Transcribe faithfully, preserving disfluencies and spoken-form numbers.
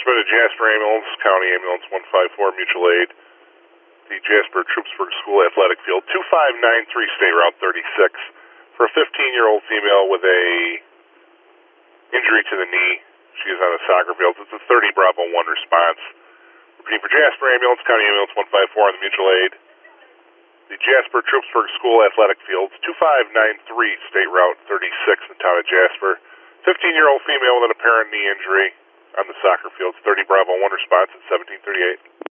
transfer to Jasper Ambulance, County Ambulance one five four, Mutual Aid, the Jasper Troopsburg School Athletic Field, two five nine three, State Route thirty-six, for a fifteen-year-old female with a injury to the knee. She is on a soccer field. It's a thirty Bravo one response. Repeating for Jasper Ambulance, County Ambulance one five four on the Mutual Aid, the Jasper Troopsburg School Athletic Fields, two five nine three, State Route thirty-six in the town of Jasper. fifteen-year-old female with an apparent knee injury on the soccer fields, thirty Bravo one response at seventeen thirty-eight.